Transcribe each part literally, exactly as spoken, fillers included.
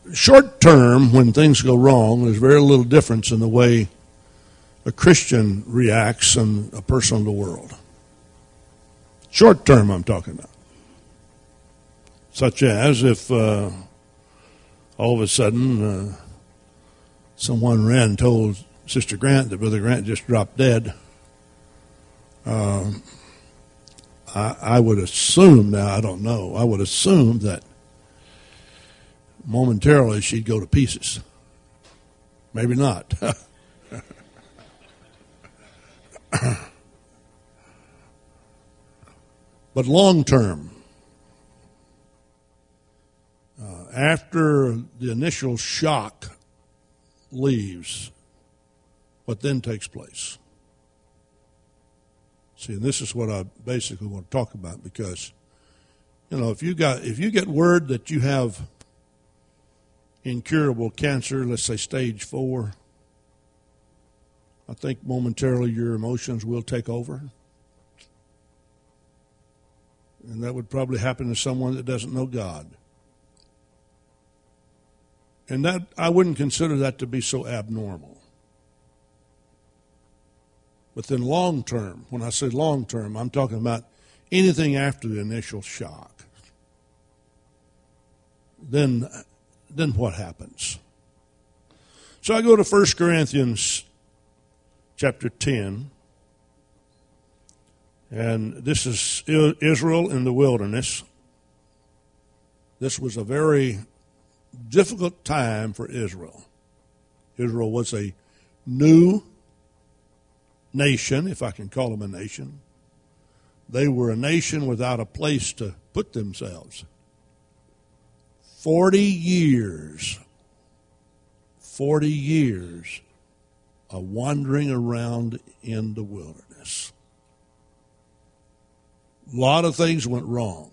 short term, when things go wrong, there's very little difference in the way a Christian reacts and a person in the world. Short term, I'm talking about. Such as if uh, all of a sudden uh, someone ran and told Sister Grant that Brother Grant just dropped dead. Uh, I, I would assume, now I don't know, I would assume that momentarily she'd go to pieces. Maybe not. But long term, uh, after the initial shock leaves, what then takes place? See, and this is what I basically want to talk about, because, you know, if you got if you get word that you have incurable cancer, let's say stage four, I think momentarily your emotions will take over. And that would probably happen to someone that doesn't know God. And that I wouldn't consider that to be so abnormal. But then long term, when I say long term, I'm talking about anything after the initial shock. Then, then what happens? So I go to First Corinthians chapter ten. And this is Israel in the wilderness. This was a very difficult time for Israel. Israel was a new nation, if I can call them a nation. They were a nation without a place to put themselves. Forty years, forty years of wandering around in the wilderness. A lot of things went wrong.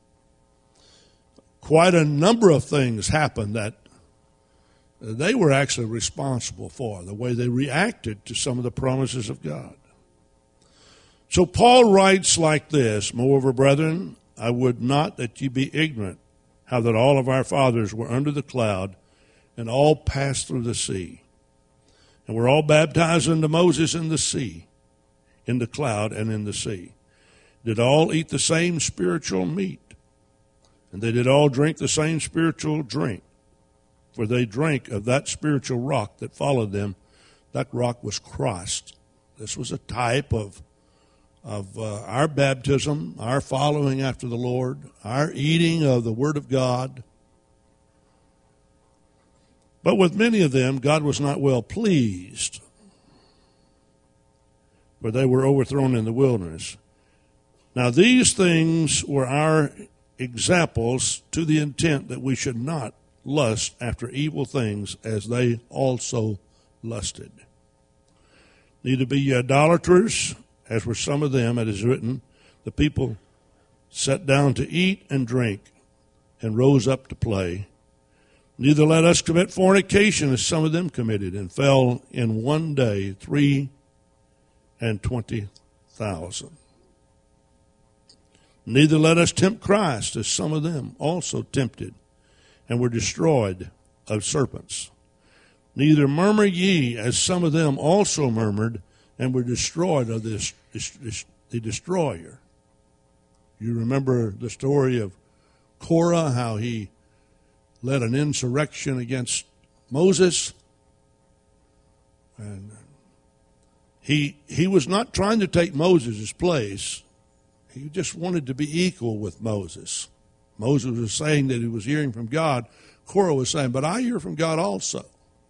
Quite a number of things happened that they were actually responsible for, the way they reacted to some of the promises of God. So Paul writes like this, "Moreover, brethren, I would not that ye be ignorant, how that all of our fathers were under the cloud, and all passed through the sea, and were all baptized unto Moses in the sea, in the cloud and in the sea. Did all eat the same spiritual meat, and they did all drink the same spiritual drink, for they drank of that spiritual rock that followed them. That rock was Christ." This was a type of, of uh, our baptism, our following after the Lord, our eating of the Word of God. But with many of them, God was not well pleased, for they were overthrown in the wilderness. Now these things were our examples, to the intent that we should not lust after evil things as they also lusted. Neither be ye idolaters, as were some of them. It is written, the people sat down to eat and drink, and rose up to play. Neither let us commit fornication, as some of them committed, and fell in one day three and twenty thousand. Neither let us tempt Christ, as some of them also tempted, and were destroyed of serpents. Neither murmur ye, as some of them also murmured, and were destroyed of this, this, the destroyer. You remember the story of Korah, how he led an insurrection against Moses. And he, he was not trying to take Moses' place. He just wanted to be equal with Moses. Moses was saying that he was hearing from God. Korah was saying, but I hear from God also.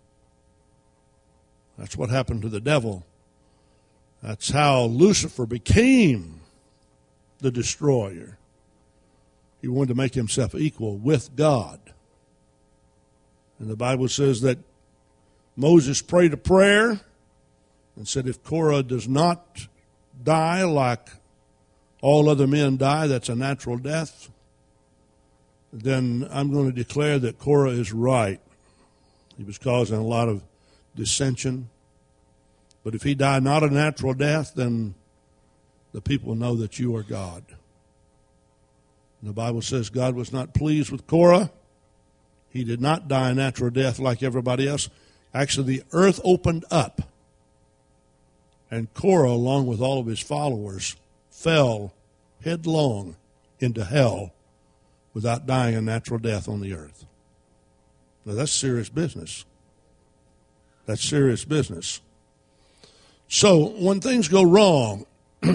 That's what happened to the devil. That's how Lucifer became the destroyer. He wanted to make himself equal with God. And the Bible says that Moses prayed a prayer and said, if Korah does not die like all other men die, that's a natural death, then I'm going to declare that Korah is right. He was causing a lot of dissension. But if he died not a natural death, then the people know that you are God. And the Bible says God was not pleased with Korah. He did not die a natural death like everybody else. Actually, the earth opened up, and Korah, along with all of his followers, fell headlong into hell without dying a natural death on the earth. Now, that's serious business. That's serious business. So, when things go wrong,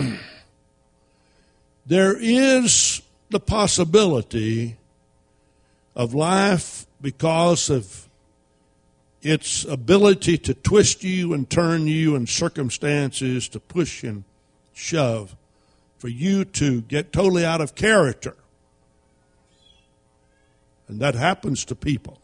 there is the possibility of life, because of its ability to twist you and turn you and circumstances to push and shove, for you to get totally out of character. And that happens to people.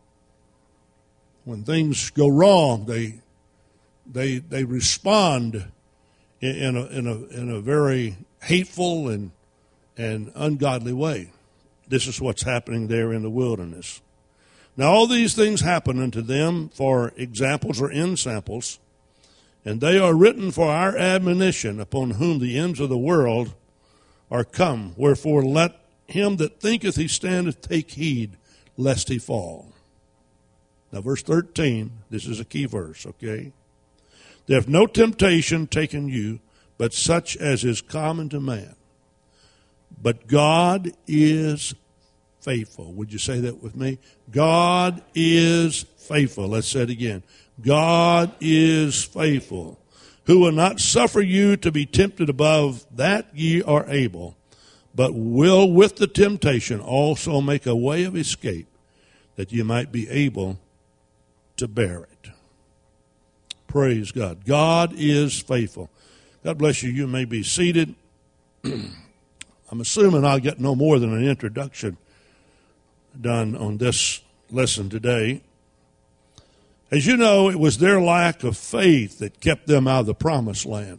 When things go wrong, they they they respond in, in a in a in a very hateful and and ungodly way. This is what's happening there in the wilderness. Now, all these things happen unto them for examples or ensamples, and they are written for our admonition, upon whom the ends of the world are come. Wherefore let him that thinketh he standeth take heed, lest he fall. Now, verse thirteen, this is a key verse, okay? There hath no temptation taken you, but such as is common to man. But God is faithful. Would you say that with me? God is faithful. Let's say it again. God is faithful, who will not suffer you to be tempted above that ye are able, but will with the temptation also make a way of escape, that ye might be able to bear it. Praise God. God is faithful. God bless you. You may be seated. I'm assuming I'll get no more than an introduction done on this lesson today. As you know, it was their lack of faith that kept them out of the promised land.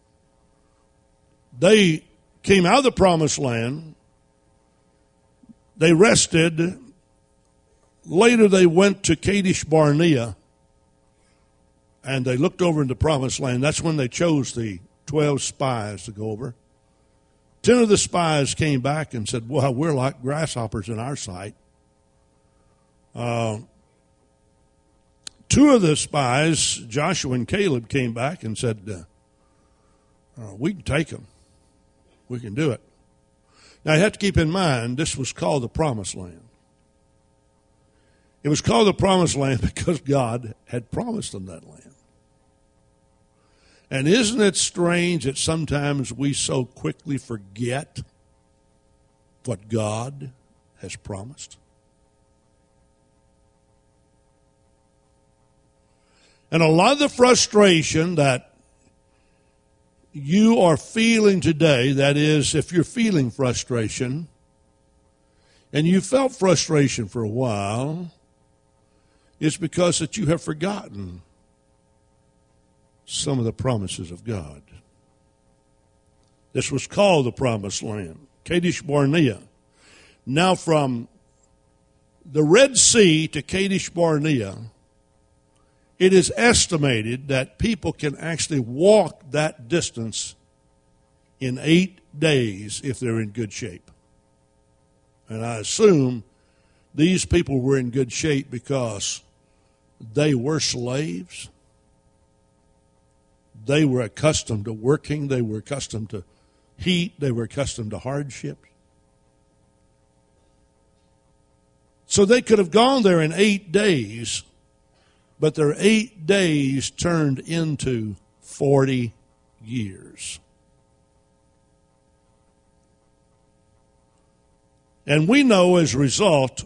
They came out of the promised land. They rested. Later they went to Kadesh Barnea, and they looked over into the promised land. That's when they chose the twelve spies to go over. Ten of the spies came back and said, well, we're like grasshoppers in our sight. Uh, two of the spies, Joshua and Caleb, came back and said, uh, uh, we can take them. We can do it. Now, you have to keep in mind, this was called the Promised Land. It was called the Promised Land because God had promised them that land. And isn't it strange that sometimes we so quickly forget what God has promised? And a lot of the frustration that you are feeling today, that is, if you're feeling frustration, and you felt frustration for a while, is because that you have forgotten some of the promises of God. This was called the Promised Land, Kadesh Barnea. Now, from the Red Sea to Kadesh Barnea, it is estimated that people can actually walk that distance in eight days if they're in good shape. And I assume these people were in good shape because they were slaves. They were accustomed to working. They were accustomed to heat. They were accustomed to hardships. So they could have gone there in eight days, but their eight days turned into forty years. And we know as a result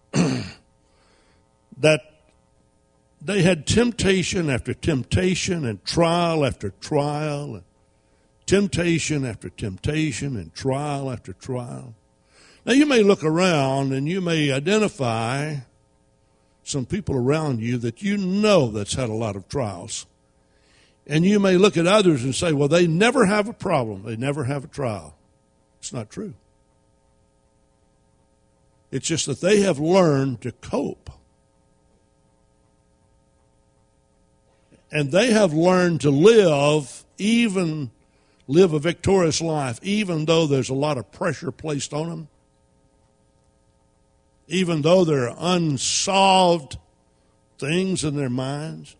that they had temptation after temptation and trial after trial, and temptation after temptation and trial after trial. Now, you may look around and you may identify some people around you that you know that's had a lot of trials. And you may look at others and say, well, they never have a problem. They never have a trial. It's not true. It's just that they have learned to cope. And they have learned to live, even live a victorious life, even though there's a lot of pressure placed on them. even though there are unsolved things in their minds.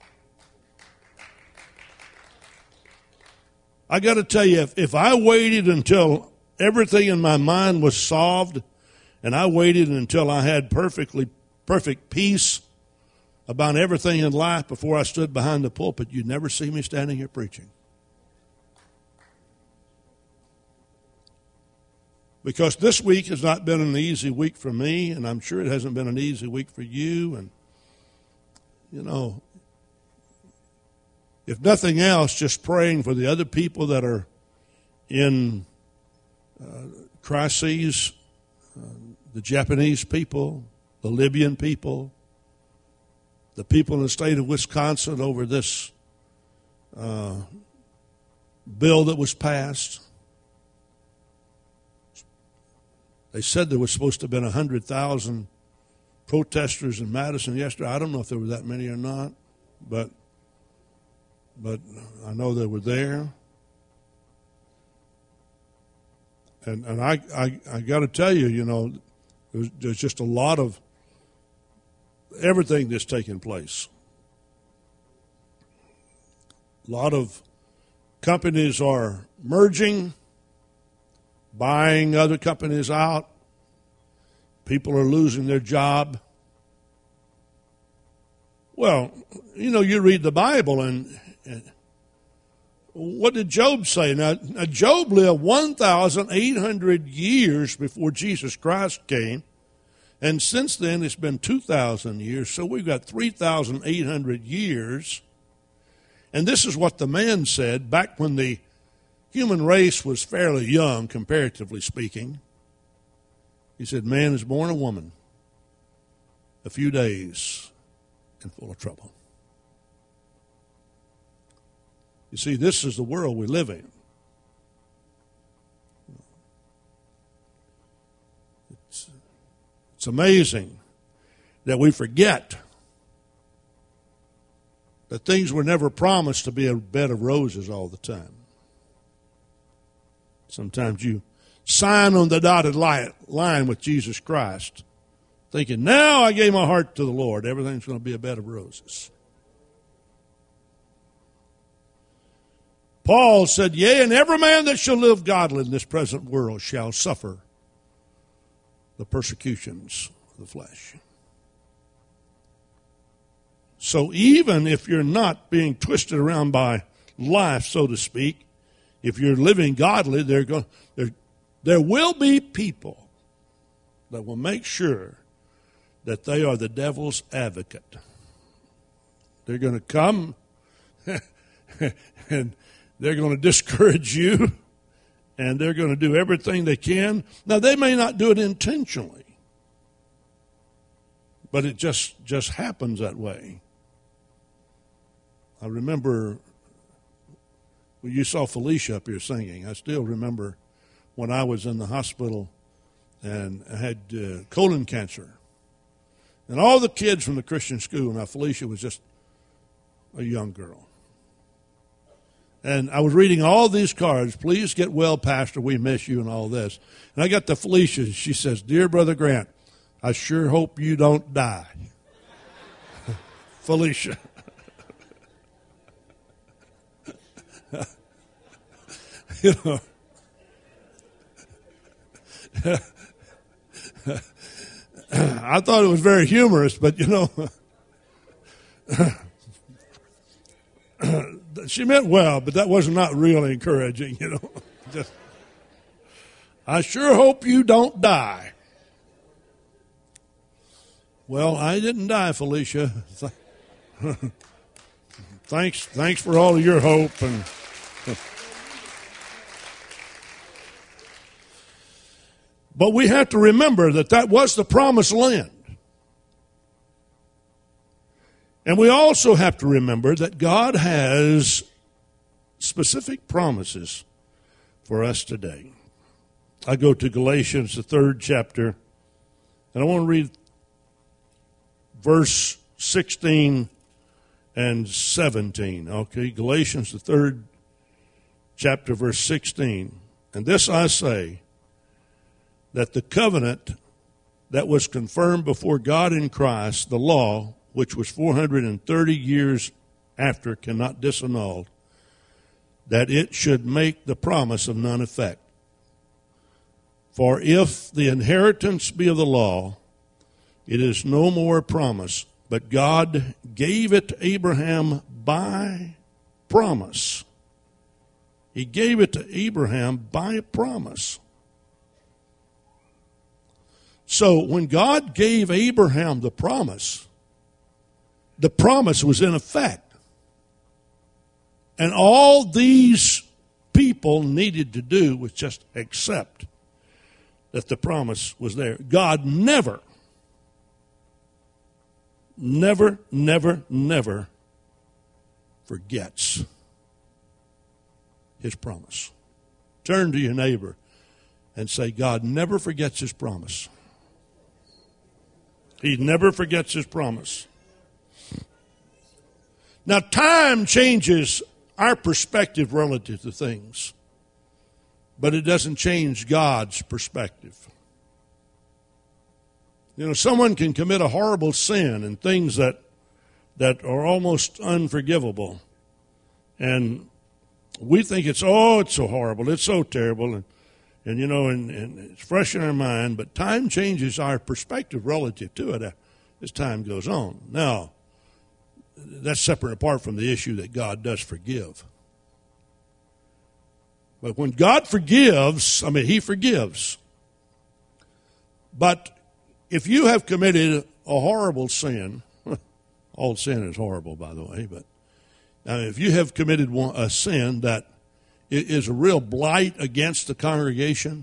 I got to tell you, if, if I waited until everything in my mind was solved, and I waited until I had perfectly perfect peace about everything in life before I stood behind the pulpit, you'd never see me standing here preaching. Because this week has not been an easy week for me, and I'm sure it hasn't been an easy week for you. And, you know, if nothing else, just praying for the other people that are in uh, crises, uh, the Japanese people, the Libyan people, the people in the state of Wisconsin over this uh, bill that was passed. They said there was supposed to have been one hundred thousand protesters in Madison yesterday. I don't know if there were that many or not, but but I know they were there. And and I I, I got to tell you, you know, there's, there's just a lot of everything that's taking place. A lot of companies are merging, buying other companies out. People are losing their job. Well, you know, you read the Bible, and, and what did Job say? Now, now Job lived one thousand eight hundred years before Jesus Christ came, and since then it's been two thousand years, so we've got three thousand eight hundred years. And this is what the man said back when the human race was fairly young, comparatively speaking. He said, man is born a woman, a few days, and full of trouble. You see, this is the world we live in. It's, it's amazing that we forget that things were never promised to be a bed of roses all the time. Sometimes you sign on the dotted line with Jesus Christ, thinking, now I gave my heart to the Lord, everything's going to be a bed of roses. Paul said, yea, and every man that shall live godly in this present world shall suffer the persecutions of the flesh. So even if you're not being twisted around by life, so to speak, if you're living godly, there, go, there, there will be people that will make sure that they are the devil's advocate. They're going to come and they're going to discourage you, and they're going to do everything they can. Now, they may not do it intentionally, but it just, just happens that way. I remember when you saw Felicia up here singing. I still remember when I was in the hospital and I had uh, colon cancer. And all the kids from the Christian school, now Felicia was just a young girl. And I was reading all these cards, please get well, Pastor, we miss you, and all this. And I got to Felicia, and she says, dear Brother Grant, I sure hope you don't die. Felicia. You know, I thought it was very humorous, but you know, she meant well, but that was not really encouraging, you know. Just, I sure hope you don't die. Well, I didn't die, Felicia. Thanks, thanks for all of your hope and. But we have to remember that that was the promised land. And we also have to remember that God has specific promises for us today. I go to Galatians, the third chapter, and I want to read verse sixteen and seventeen. Okay, Galatians, the third chapter, verse sixteen. And this I say, that the covenant that was confirmed before God in Christ, the law, which was four hundred thirty years after, cannot disannul, that it should make the promise of none effect. For if the inheritance be of the law, it is no more a promise, but God gave it to Abraham by promise. He gave it to Abraham by promise. So when God gave Abraham the promise, the promise was in effect. And all these people needed to do was just accept that the promise was there. God never, never, never, never forgets his promise. Turn to your neighbor and say, God never forgets his promise. He never forgets his promise. Now, time changes our perspective relative to things, but it doesn't change God's perspective. You know, someone can commit a horrible sin and things that that are almost unforgivable, and we think it's, oh, it's so horrible, it's so terrible, and, and you know, and, and it's fresh in our mind, but time changes our perspective relative to it as time goes on. Now, that's separate apart from the issue that God does forgive. But when God forgives, I mean, he forgives. But if you have committed a horrible sin, all sin is horrible, by the way, but uh, if you have committed one, a sin that is a real blight against the congregation,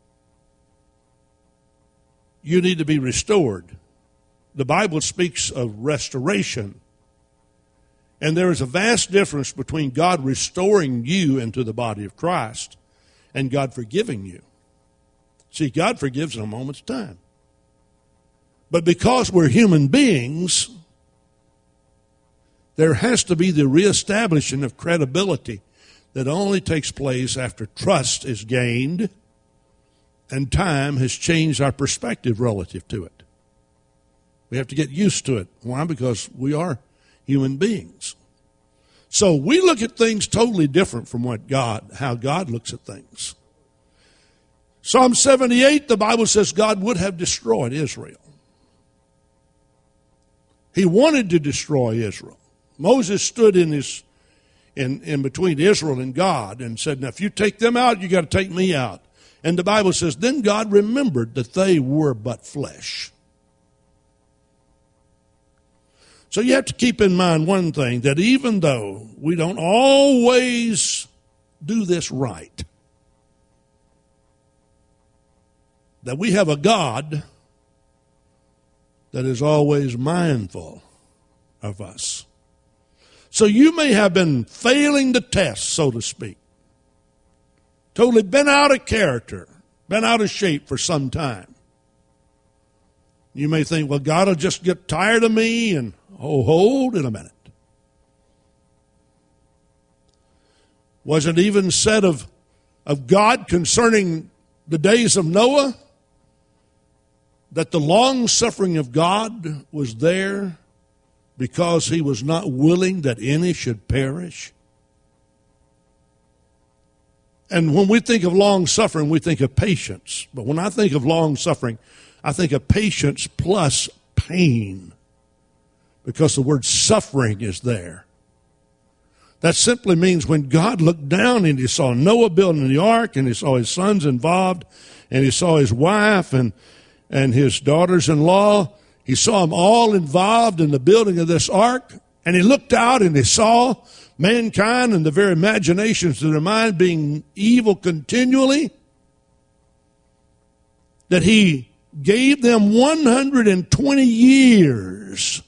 you need to be restored. The Bible speaks of restoration. And there is a vast difference between God restoring you into the body of Christ and God forgiving you. See, God forgives in a moment's time. But because we're human beings, there has to be the reestablishing of credibility that only takes place after trust is gained and time has changed our perspective relative to it. We have to get used to it. Why? Because we are human beings. So we look at things totally different from what God, how God looks at things. Psalm seventy-eight, the Bible says God would have destroyed Israel. He wanted to destroy Israel. Moses stood in his in, in between Israel and God and said, now if you take them out, you got to take me out. And the Bible says, then God remembered that they were but flesh. So you have to keep in mind one thing, that even though we don't always do this right, that we have a God that is always mindful of us. So you may have been failing the test, so to speak. Totally been out of character, been out of shape for some time. You may think, well, God will just get tired of me, and oh, hold in a minute. Was it even said of, of God concerning the days of Noah that the long suffering of God was there because he was not willing that any should perish? And when we think of long suffering, we think of patience. But when I think of long suffering, I think of patience plus pain, because the word suffering is there. That simply means when God looked down and he saw Noah building the ark, and he saw his sons involved, and he saw his wife and, and his daughters-in-law, he saw them all involved in the building of this ark, and he looked out and he saw mankind and the very imaginations of their mind being evil continually, that he gave them one hundred twenty years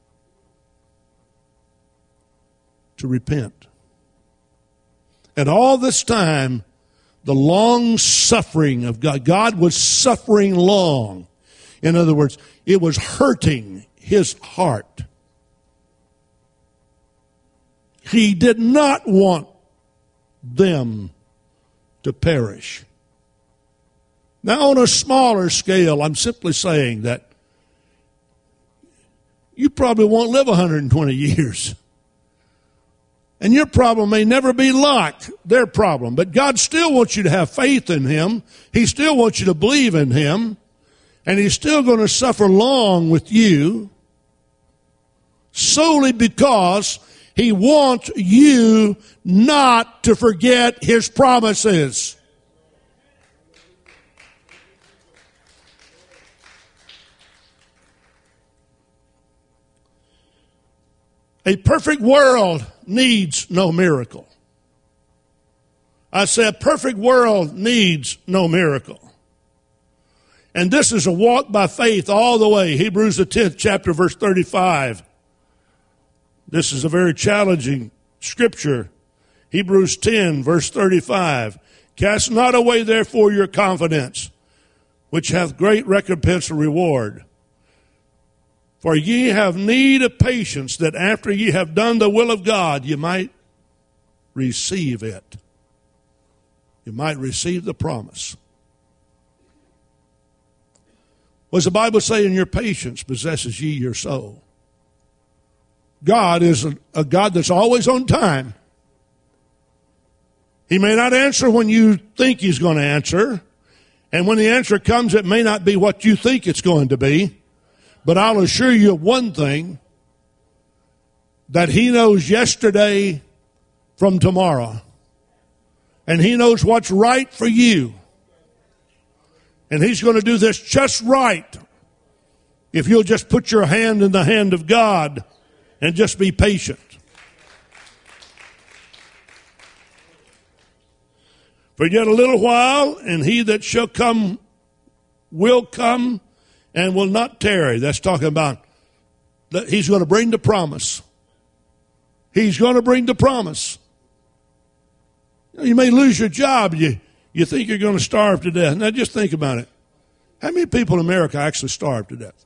to repent. And all this time, the long suffering of God, God was suffering long. In other words, it was hurting his heart. He did not want them to perish. Now, on a smaller scale, I'm simply saying that you probably won't live one hundred twenty years. And your problem may never be like their problem. But God still wants you to have faith in Him. He still wants you to believe in Him. And He's still going to suffer long with you solely because He wants you not to forget His promises. A perfect world needs no miracle. I say a perfect world needs no miracle. And this is a walk by faith all the way. Hebrews the tenth chapter, verse thirty-five. This is a very challenging scripture. Hebrews ten, verse thirty-five. Cast not away therefore your confidence, which hath great recompense and reward. For ye have need of patience, that after ye have done the will of God, ye might receive it. You might receive the promise. What does the Bible say? In your patience possesses ye your soul. God is a, a God that's always on time. He may not answer when you think He's going to answer. And when the answer comes, it may not be what you think it's going to be. But I'll assure you of one thing, that He knows yesterday from tomorrow. And He knows what's right for you. And He's going to do this just right if you'll just put your hand in the hand of God and just be patient. For yet a little while, and He that shall come will come and will not tarry. That's talking about that He's going to bring the promise. He's going to bring the promise. You may lose your job. You, you think you're going to starve to death. Now just think about it. How many people in America actually starve to death?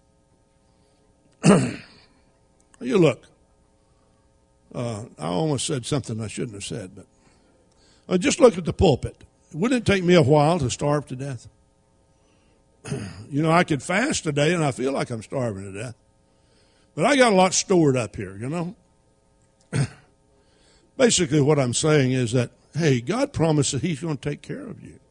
You look. Uh, I almost said something I shouldn't have said, but uh, just look at the pulpit. Wouldn't it take me a while to starve to death? You know, I could fast today and I feel like I'm starving to death. But I got a lot stored up here, you know. Basically what I'm saying is that, hey, God promised that He's going to take care of you.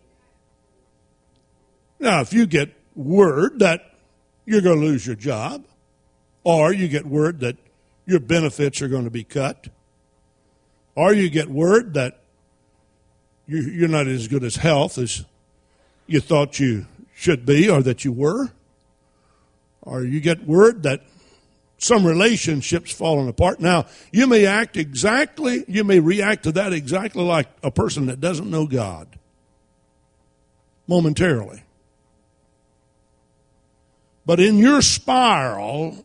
Now, if you get word that you're going to lose your job, or you get word that your benefits are going to be cut, or you get word that you're not as good as health as you thought you should be or that you were, or you get word that some relationship's falling apart. Now, you may act exactly, you may react to that exactly like a person that doesn't know God momentarily. But in your spiral,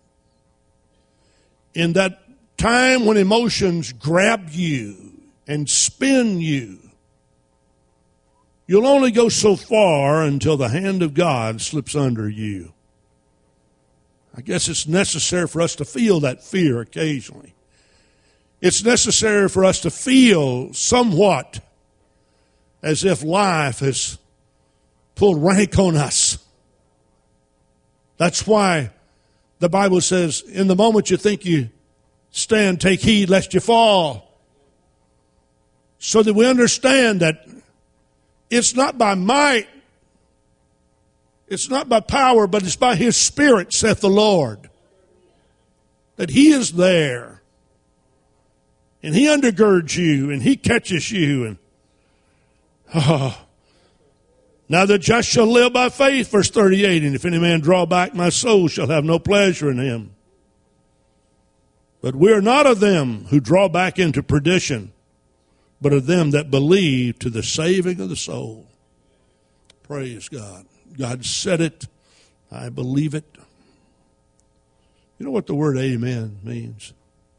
in that time when emotions grab you and spin you, you'll only go so far until the hand of God slips under you. I guess it's necessary for us to feel that fear occasionally. It's necessary for us to feel somewhat as if life has pulled rank on us. That's why the Bible says, in the moment you think you stand, take heed lest you fall. So that we understand that it's not by might, it's not by power, but it's by His Spirit, saith the Lord. That He is there. And He undergirds you, and He catches you. And oh, now the just shall live by faith, verse thirty-eight. And if any man draw back, my soul shall have no pleasure in him. But we are not of them who draw back into perdition, but of them that believe to the saving of the soul. Praise God. God said it. I believe it. You know what the word amen means?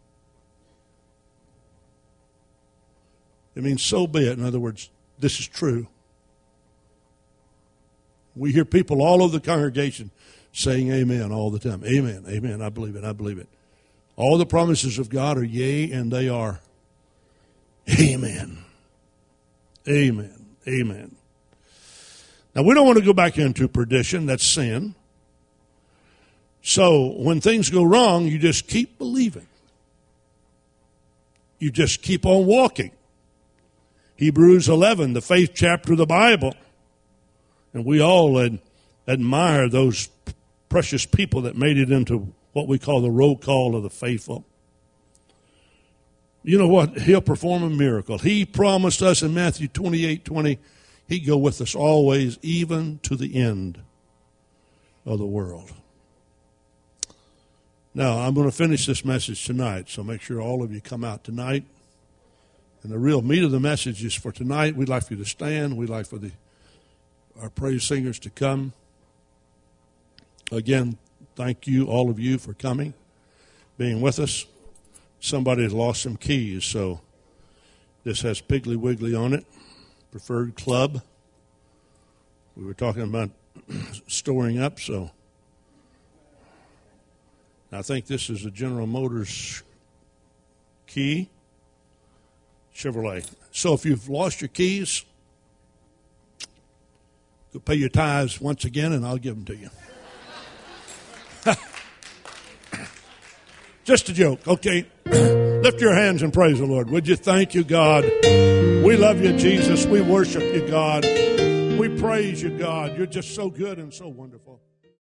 It means so be it. In other words, this is true. We hear people all over the congregation saying amen all the time. Amen, amen, I believe it, I believe it. All the promises of God are yea, and they are amen. Amen, amen. Now, we don't want to go back into perdition. That's sin. So when things go wrong, you just keep believing. You just keep on walking. Hebrews eleven, the faith chapter of the Bible. And we all ad- admire those precious people that made it into what we call the roll call of the faithful. You know what? He'll perform a miracle. He promised us in Matthew twenty-eight twenty, he'd go with us always, even to the end of the world. Now, I'm going to finish this message tonight, so make sure all of you come out tonight. And the real meat of the message is for tonight. We'd like for you to stand. We'd like for the our praise singers to come. Again, thank you, all of you, for coming, being with us. Somebody has lost some keys, so this has Piggly Wiggly on it, Preferred Club. We were talking about storing up, so I think this is a General Motors key, Chevrolet. So if you've lost your keys, go pay your tithes once again, and I'll give them to you. Just a joke, okay? Lift your hands and praise the Lord. Would you? Thank you, God. We love you, Jesus. We worship you, God. We praise you, God. You're just so good and so wonderful.